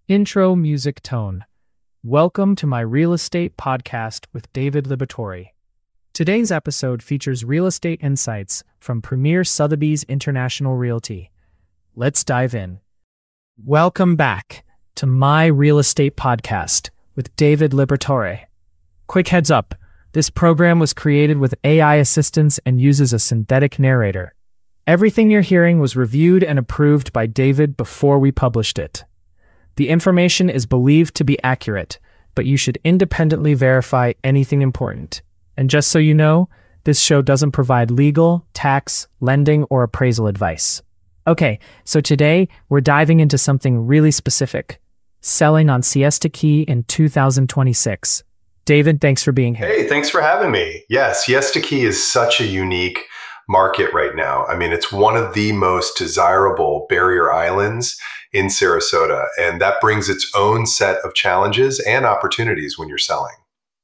Intro music tone. Welcome to my real estate podcast with David Liberatore. Today's episode features real estate insights from Premier Sotheby's International Realty. Let's dive in. Welcome back to my real estate podcast with David Liberatore. Quick heads up, this program was created with AI assistance and uses a synthetic narrator. Everything you're hearing was reviewed and approved by David before we published it. The information is believed to be accurate, but you should independently verify anything important. And just so you know, this show doesn't provide legal, tax, lending, or appraisal advice. Okay, so today we're diving into something really specific. Selling on Siesta Key in 2026. David, thanks for being here. Hey, thanks for having me. Yeah, Siesta Key is such a unique market right now. I mean, it's one of the most desirable barrier islands in Sarasota, and that brings its own set of challenges and opportunities when you're selling.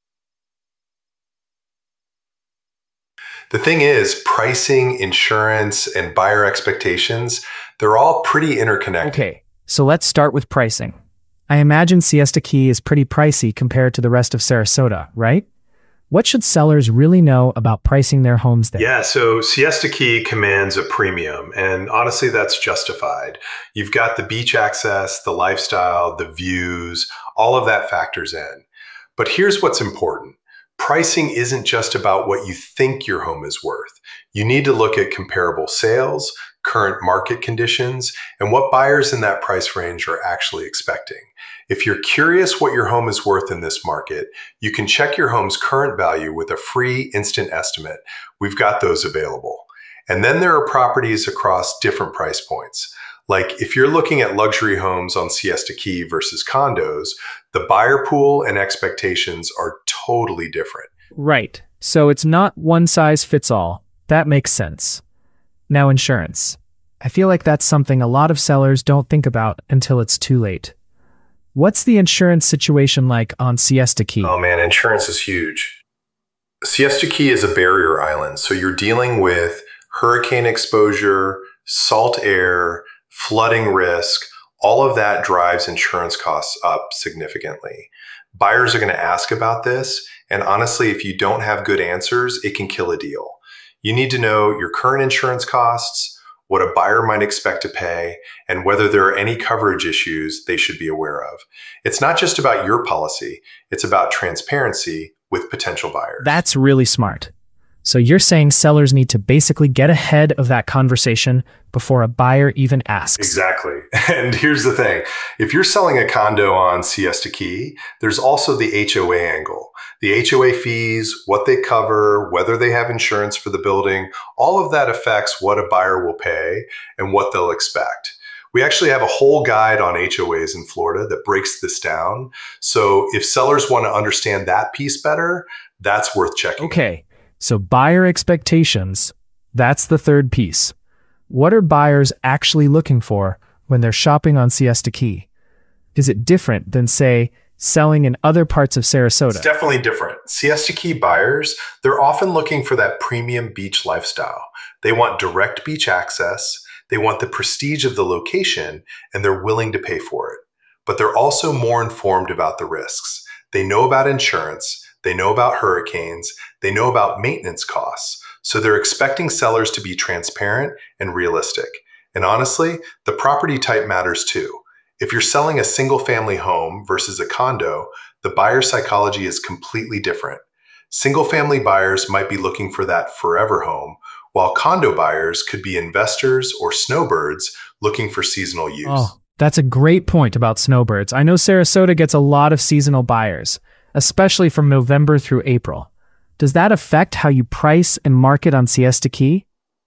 The thing is, pricing, insurance, and buyer expectations, they're all pretty interconnected. Okay, so let's start with pricing. I imagine Siesta Key is pretty pricey compared to the rest of Sarasota, right? What should sellers really know about pricing their homes there? Yeah, so Siesta Key commands a premium, and honestly, that's justified. You've got the beach access, the lifestyle, the views, all of that factors in. But here's what's important. Pricing isn't just about what you think your home is worth. You need to look at comparable sales, current market conditions, and what buyers in that price range are actually expecting. If you're curious what your home is worth in this market, you can check your home's current value with a free instant estimate. We've got those available. And then there are properties across different price points. Like if you're looking at luxury homes on Siesta Key versus condos, the buyer pool and expectations are totally different. Right. So it's not one size fits all. That makes sense. Now, insurance. I feel like that's something a lot of sellers don't think about until it's too late. What's the insurance situation like on Siesta Key? Oh man, insurance is huge. Siesta Key is a barrier island, so you're dealing with hurricane exposure, salt air, flooding risk. All of that drives insurance costs up significantly. Buyers are going to ask about this, and honestly, if you don't have good answers, it can kill a deal. You need to know your current insurance costs, what a buyer might expect to pay, and whether there are any coverage issues they should be aware of. It's not just about your policy, it's about transparency with potential buyers. That's really smart. So you're saying sellers need to basically get ahead of that conversation before a buyer even asks. Exactly. And here's the thing. If you're selling a condo on Siesta Key, there's also the HOA angle. The HOA fees, what they cover, whether they have insurance for the building, all of that affects what a buyer will pay and what they'll expect. We actually have a whole guide on HOAs in Florida that breaks this down. So if sellers want to understand that piece better, that's worth checking. Okay. So buyer expectations, that's the third piece. What are buyers actually looking for when they're shopping on Siesta Key? Is it different than, say, selling in other parts of Sarasota? It's definitely different. Siesta Key buyers, they're often looking for that premium beach lifestyle. They want direct beach access, they want the prestige of the location, and they're willing to pay for it. But they're also more informed about the risks. They know about insurance, they know about hurricanes, they know about maintenance costs. So they're expecting sellers to be transparent and realistic. And honestly, the property type matters too. If you're selling a single family home versus a condo, the buyer psychology is completely different. Single family buyers might be looking for that forever home, while condo buyers could be investors or snowbirds looking for seasonal use. Oh, that's a great point about snowbirds. I know Sarasota gets a lot of seasonal buyers, especially from November through April. Does that affect how you price and market on Siesta Key?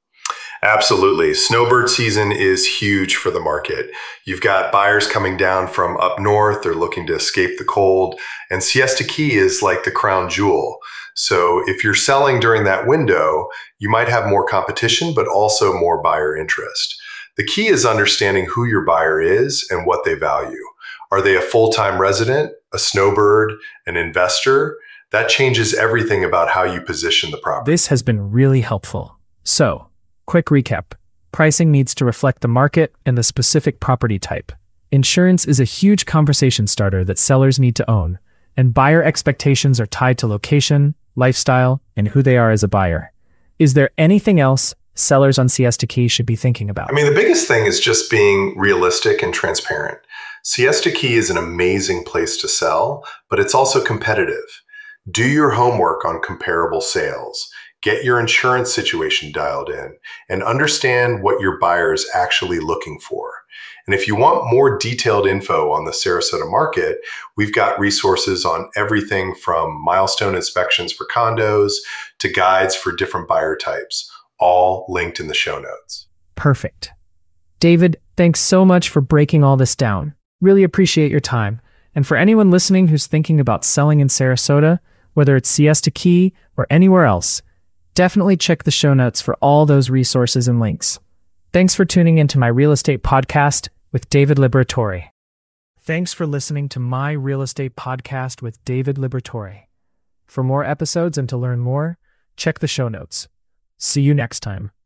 Absolutely. Snowbird season is huge for the market. You've got buyers coming down from up north. They're looking to escape the cold. And Siesta Key is like the crown jewel. So if you're selling during that window, you might have more competition, but also more buyer interest. The key is understanding who your buyer is and what they value. Are they a full-time resident, a snowbird, an investor? That changes everything about how you position the property. This has been really helpful. So, quick recap. Pricing needs to reflect the market and the specific property type. Insurance is a huge conversation starter that sellers need to own, and buyer expectations are tied to location, lifestyle, and who they are as a buyer. Is there anything else sellers on Siesta Key should be thinking about? I mean, the biggest thing is just being realistic and transparent. Siesta Key is an amazing place to sell, but it's also competitive. Do your homework on comparable sales. Get your insurance situation dialed in and understand what your buyer is actually looking for. And if you want more detailed info on the Sarasota market, we've got resources on everything from milestone inspections for condos to guides for different buyer types, all linked in the show notes. Perfect. David, thanks so much for breaking all this down. Really appreciate your time. And for anyone listening who's thinking about selling in Sarasota, whether it's Siesta Key or anywhere else, definitely check the show notes for all those resources and links. Thanks for tuning into my real estate podcast with David Liberatore. Thanks for listening to my real estate podcast with David Liberatore. For more episodes and to learn more, check the show notes. See you next time.